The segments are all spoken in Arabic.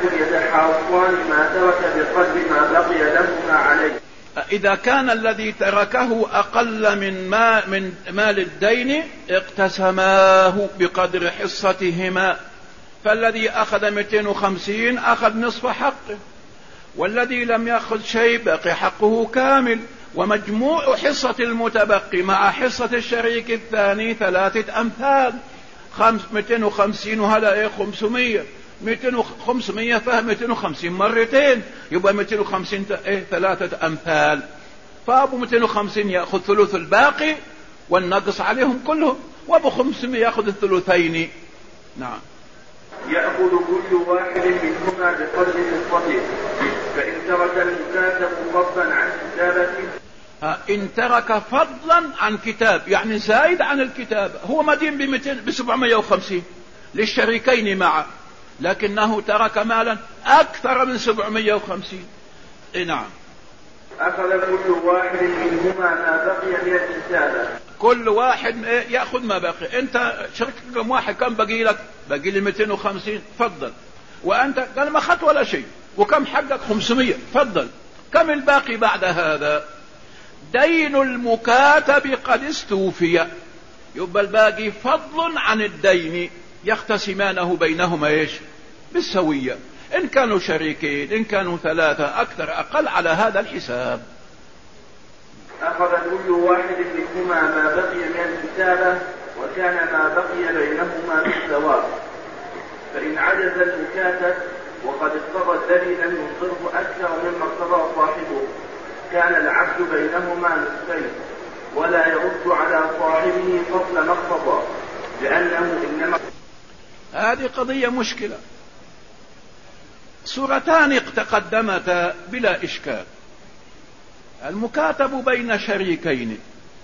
يتحاصان ما ترك بقدر ما بقي لهما عليه. إذا كان الذي تركه أقل من مال الدين اقتسماه بقدر حصتهما، فالذي أخذ 250 أخذ نصف حقه، والذي لم يأخذ شيء بقي حقه كامل، ومجموع حصة المتبقي مع حصة الشريك الثاني 3 أمثال. 250 وهذا 500، 500 فهم 250 مرتين، يبقى 250 3 أمثال. فأبو 250 يأخذ ثلث الباقي والنقص عليهم كلهم، وأبو 500 يأخذ الثلثين. نعم. يأخذ كل واحد منهما بقدر حصته، فإن ترك المكاتب فضلا عن كتابته. إن ترك فضلا عن كتاب يعني زايد عن الكتاب، هو مدين ب750 للشريكين معا، لكنه ترك مالا أكثر من 750. نعم. أخذ كل واحد منهما ما بقي من الكتابة. كل واحد يأخذ ما بقي. أنت شريك كم واحد، كم بقي لك؟ بقي لي 250، فضل. وأنت قال ما أخذت ولا شيء، وكم حقك؟ 500، فضل. كم الباقي بعد هذا؟ دين المكاتب قد استوفي، يبقى الباقي فضل عن الدين، يقتسمانه بينهما ايش؟ بالسوية، ان كانوا شريكين، ان كانوا 3، اكثر اقل على هذا الحساب. اخذ كل واحد منهما ما بقي من الكتابة، وكان ما بقي بينهما بالسواء. فان عجز المكاتب وقد اقتضى الذي لم ينصره اكثر مما اقتضى صاحبه، كان العبد بينهما نصفين، ولا يرد على صاحبه فضل ما اقتضى، لأنه إنما. هذه قضية مشكلة. سورتان تقدمتا بلا إشكال. المكاتب بين شريكين،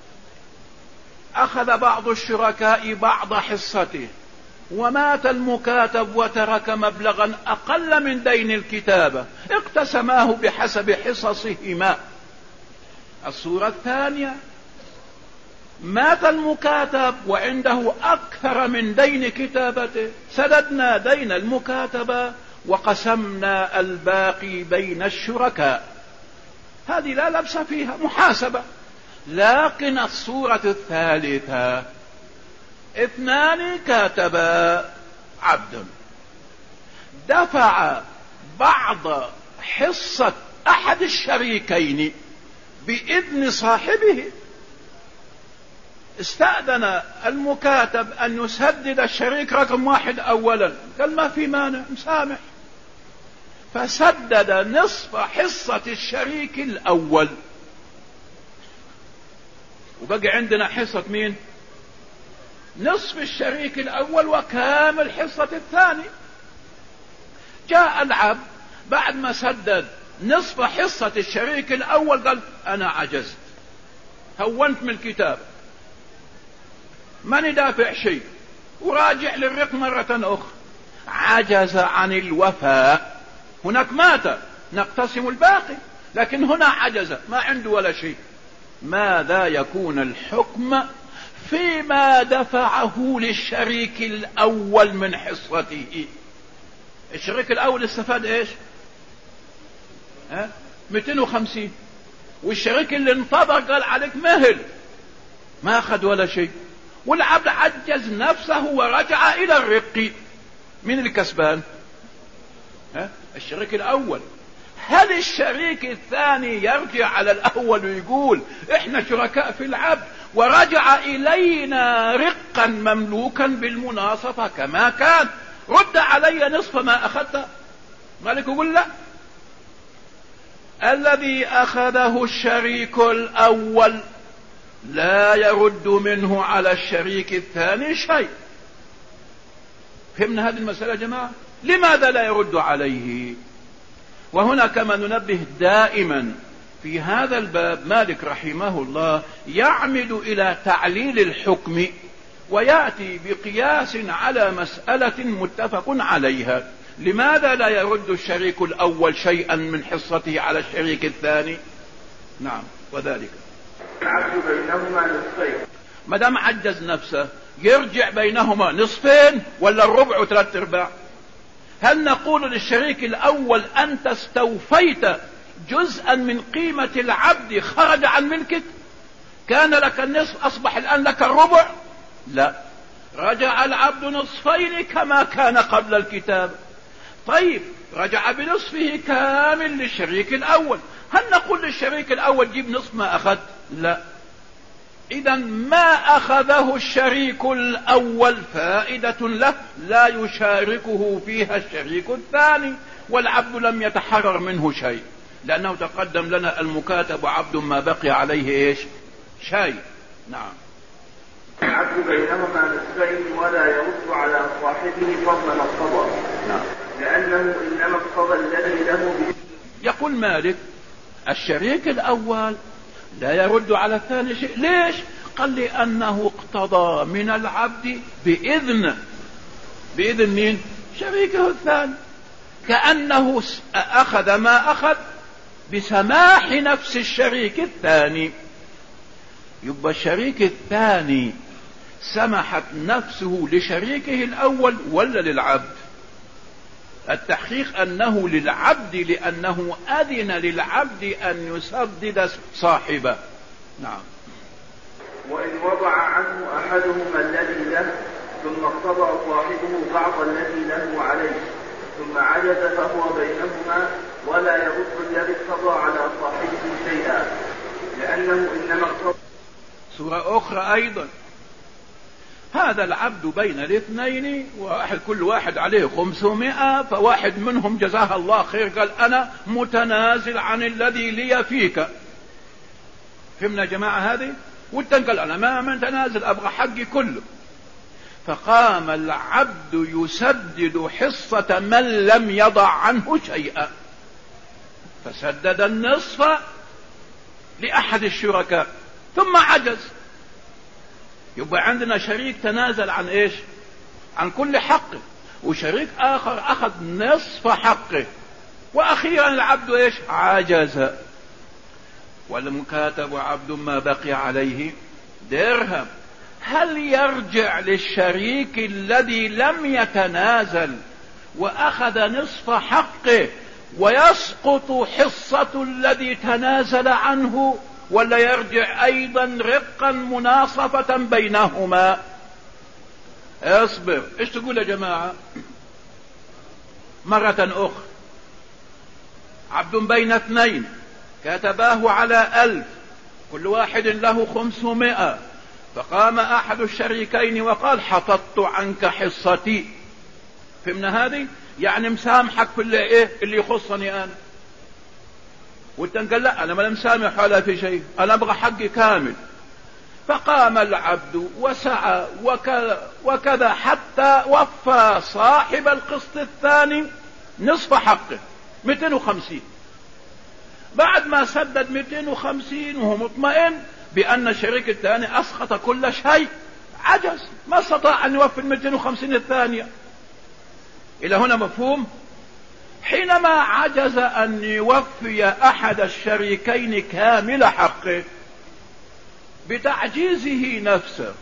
أخذ بعض الشركاء بعض حصته، ومات المكاتب وترك مبلغا أقل من دين الكتابة، اقتسماه بحسب حصصهما. الصورة الثانية، مات المكاتب وعنده أكثر من دين كتابته، سددنا دين المكاتبة وقسمنا الباقي بين الشركاء، هذه لا لبس فيها، محاسبة. لكن الصورة الثالثة، 2 كاتبا عبد، دفع بعض حصة أحد الشريكين بإذن صاحبه. استأذن المكاتب أن يسدد الشريك رقم 1 أولا، قال ما في مانع، مسامح، فسدد نصف حصة الشريك الأول، وبقي عندنا حصة مين؟ نصف الشريك الأول وكامل حصة الثاني. جاء العبد بعد ما سدد نصف حصة الشريك الأول قال أنا عجزت، هونت من الكتاب، ماني دافع شيء، وراجع للرق مرة أخرى، عجز عن الوفاء. هناك مات نقتسم الباقي، لكن هنا عجز، ما عنده ولا شيء. ماذا يكون الحكم فيما دفعه للشريك الأول من حصته؟ الشريك الأول استفاد ايش؟ 250، والشريك اللي انتظر قال عليك مهل، ما أخذ ولا شيء، والعبد عجز نفسه ورجع إلى الرق. من الكسبان؟ الشريك الأول. هل الشريك الثاني يرجع على الأول ويقول إحنا شركاء في العبد ورجع إلينا رقا مملوكا بالمناصفة كما كان، رد علي نصف ما أخذت؟ مالك يقول لا، الذي أخذه الشريك الأول لا يرد منه على الشريك الثاني شيء. فهمنا هذه المسألة يا جماعة؟ لماذا لا يرد عليه؟ وهنا كما ننبه دائما في هذا الباب، مالك رحمه الله يعمد إلى تعليل الحكم ويأتي بقياس على مسألة متفق عليها. لماذا لا يرد الشريك الأول شيئا من حصته على الشريك الثاني؟ نعم، وذلك العبد بينهما نصفين، ما دام عجز نفسه يرجع بينهما نصفين ولا الربع و3/4؟ هل نقول للشريك الأول أنت استوفيت جزءا من قيمة العبد خرج عن ملكك؟ كان لك النصف أصبح الآن لك الربع؟ لا، رجع العبد نصفين كما كان قبل الكتاب. طيب رجع بنصفه كامل للشريك الأول، هل نقول للشريك الأول جيب نصف ما أخذ؟ لا. إذا ما أخذه الشريك الأول فائدة له لا يشاركه فيها الشريك الثاني، والعبد لم يتحرر منه شيء، لأنه تقدم لنا المكاتب عبد ما بقي عليه إيش؟ شيء. نعم. العبد بينهما نصفين ولا يرد على صاحبه فضل ما اقتضى. نعم. لأنه إنما اقتضى الذي له يقول مالك الشريك الأول لا يرد على الثاني شيء. ليش؟ قال لأنه اقتضى من العبد بإذن مين؟ شريكه الثاني، كأنه أخذ ما أخذ بسماح نفس الشريك الثاني. يبقى الشريك الثاني سمحت نفسه لشريكه الأول ولا للعبد؟ التحقيق أنه للعبد، لأنه أذن للعبد أن يسدد صاحبه. نعم. وإن وضع عنه أحدهما الذي له ثم اقتضى صاحبه بعض الذي له عليه ثم عجز فهو بينهما ولا يرد الذي اقتضى على صاحبه شيئا، لأنه إنما اقتضى. سورة أخرى أيضا، هذا العبد بين الاثنين كل واحد عليه 500، فواحد منهم جزاه الله خير قال أنا متنازل عن الذي لي فيك. فهمنا يا جماعة هذه؟ والتاني قال أنا ما متنازل أبغى حقي كله. فقام العبد يسدد حصة من لم يضع عنه شيئا، فسدد النصف لأحد الشركاء ثم عجز. يبقى عندنا شريك تنازل عن ايش؟ عن كل حقه، وشريك اخر اخذ نصف حقه، واخيرا العبد ايش؟ عجز. والمكاتب عبد ما بقي عليه درهم. هل يرجع للشريك الذي لم يتنازل واخذ نصف حقه ويسقط حصة الذي تنازل عنه، ولا يرجع ايضا رقا مناصفة بينهما؟ اصبر، ايش تقول يا جماعة؟ مرة اخرى، عبد بين اثنين كتباه على 1000، كل واحد له 500، فقام احد الشريكين وقال حططت عنك حصتي. فهمنا هذه؟ يعني مسامحك في اللي يخصني انا. والتاني قال لا انا ما مسامح ولا في شيء، انا ابغى حقي كامل. فقام العبد وسعى وكذا حتى وفى صاحب القسط الثاني نصف حقه 250. بعد ما سدد 250 وهو مطمئن بأن الشريك الثاني أسقط كل شيء، عجز، ما استطاع أن يوفي 250 الثانية. إلى هنا مفهوم؟ حينما عجز أن يوفي أحد الشريكين كامل حقه بتعجيزه نفسه،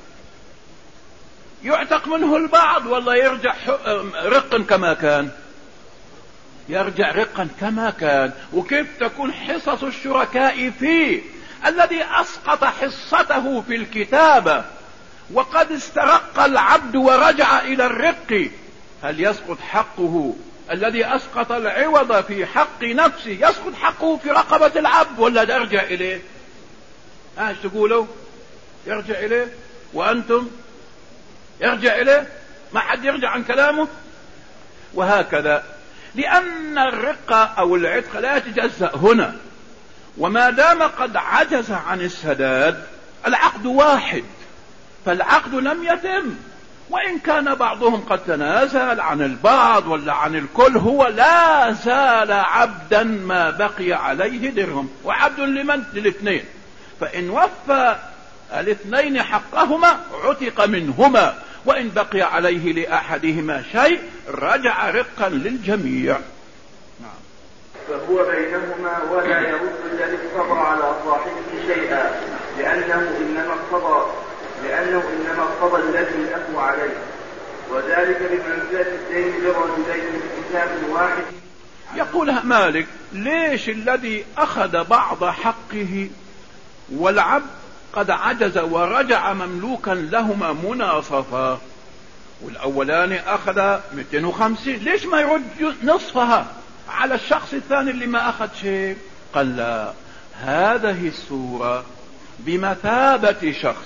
يعتق منه البعض ولا يرجع رقا كما كان؟ يرجع رقا كما كان. وكيف تكون حصص الشركاء فيه الذي أسقط حصته في الكتابة وقد استرق العبد ورجع إلى الرق؟ هل يسقط حقه الذي أسقط العوض في حق نفسه، يسقط حقه في رقبة العبد ولا يرجع إليه؟ ايش تقولوا؟ يرجع إليه؟ وأنتم يرجع إليه؟ ما حد يرجع عن كلامه. وهكذا، لأن الرق أو العتق لا يتجزأ هنا، وما دام قد عجز عن السداد العقد واحد، فالعقد لم يتم. وإن كان بعضهم قد تنازل عن البعض ولا عن الكل، هو لا زال عبدا ما بقي عليه درهم. وعبد لمن؟ للاثنين. فإن وفى الاثنين حقهما عتق منهما، وإن بقي عليه لأحدهما شيء رجع رقا للجميع. نعم. فهو بينهما ولا يرد الذي اقتضى على صاحبه شيئا، لأنه إنما اقتضى الذي له عليه. وذلك بمنزلة الدين لرجلين من كتاب واحد. يقولها مالك: ليش الذي أخذ بعض حقه والعبد قد عجز ورجع مملوكا لهما مناصفا، والأولاني أخذ 250، ليش ما يرد نصفها على الشخص الثاني اللي ما أخذ شيء؟ قال: لا، هذه السورة بمثابة شخص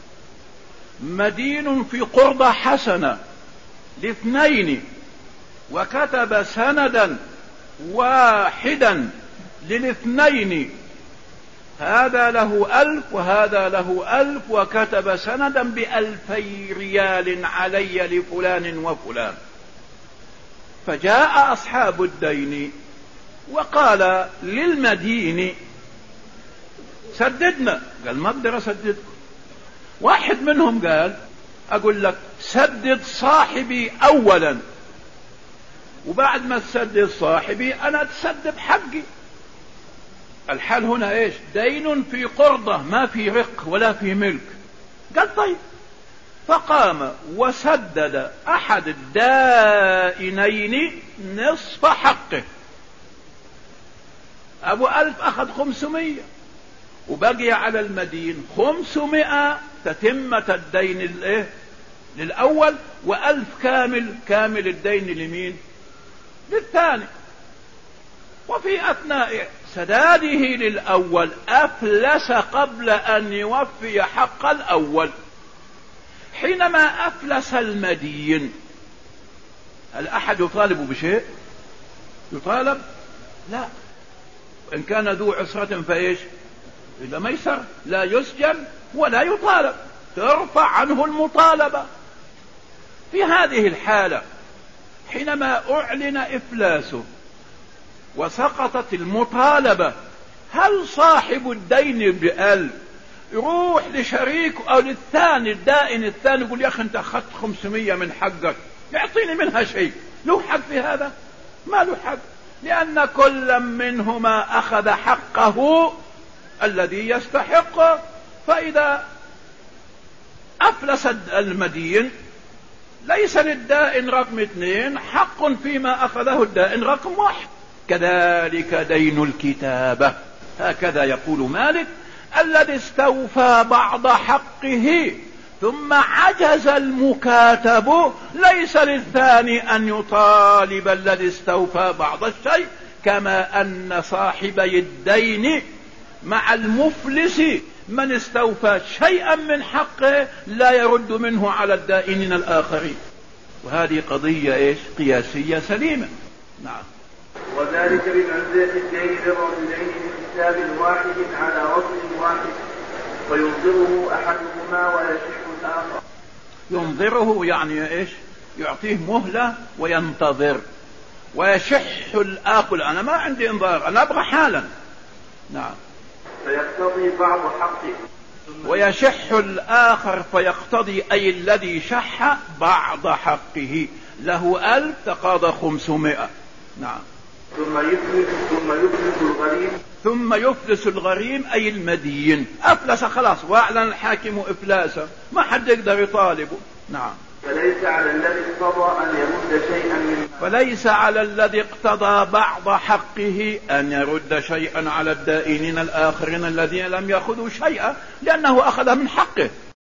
مدين في قرضة حسنة لاثنين، وكتب سندا واحدا للاثنين، هذا له 1000 وهذا له 1000، وكتب سندا ب2000 ريال علي لفلان وفلان. فجاء أصحاب الدين وقال للمدين: سددنا. قال: ما اقدر اسددكم. واحد منهم قال: اقول لك سدد صاحبي اولا، وبعد ما تسدد صاحبي انا تسدد حقي. الحال هنا ايش؟ دين في قرضة، ما في رق ولا في ملك. قال: طيب. فقام وسدد احد الدائنين نصف حقه. ابو 1000 اخذ 500، وبقي على المدين 500 تتمة الدين للأول، و1000 كامل الدين لمين؟ للثاني. وفي أثناء سداده للأول أفلس قبل أن يوفي حق الأول. حينما أفلس المدين، هل أحد يطالب بشيء؟ يطالب؟ لا. إن كان ذو عسرة فإيش؟ إذا ميسر لا يسجن ولا يطالب، ترفع عنه المطالبة. في هذه الحالة حينما أعلن إفلاسه وسقطت المطالبة، هل صاحب الدين ب1000 يروح لشريكه أو للثاني الدائن الثاني يقول: يا أخي أنت أخذت 500 من حقك، يعطيني منها شيء؟ له حق في هذا؟ ما له حق، لأن كل منهما أخذ حقه الذي يستحقه. فإذا أفلس المدين ليس للدائن رقم 2 حق فيما أخذه الدائن رقم 1. كذلك دين الكتابة. هكذا يقول مالك: الذي استوفى بعض حقه ثم عجز المكاتب ليس للثاني أن يطالب الذي استوفى بعض الشيء، كما أن صاحبي الدين مع المفلس من استوفى شيئا من حقه لا يرد منه على الدائنين الآخرين. وهذه قضية إيش؟ قياسية سليمة. نعم. وذلك بمنزلة الدين لرجلين من كتاب واحد على رجل واحد، فينظره أحدهما ويشح الآخر. ينظره يعني إيش؟ يعطيه مهلة وينتظر، ويشح الآخر: أنا ما عندي انظار، أنا أبغى حالا. نعم. فيقتضي بعض حقه. ويشح الآخر فيقتضي، أي الذي شح بعض حقه، له 1000 تقاضى 500. نعم. ثم يفلس الغريم أي المدين. أفلس خلاص، وأعلن الحاكم إفلاسه، ما حد يقدر يطالبه. نعم. فليس على الذي اقتضى بعض حقه أن يرد شيئا على الدائنين الآخرين الذين لم يأخذوا شيئا، لأنه أخذ من حقه.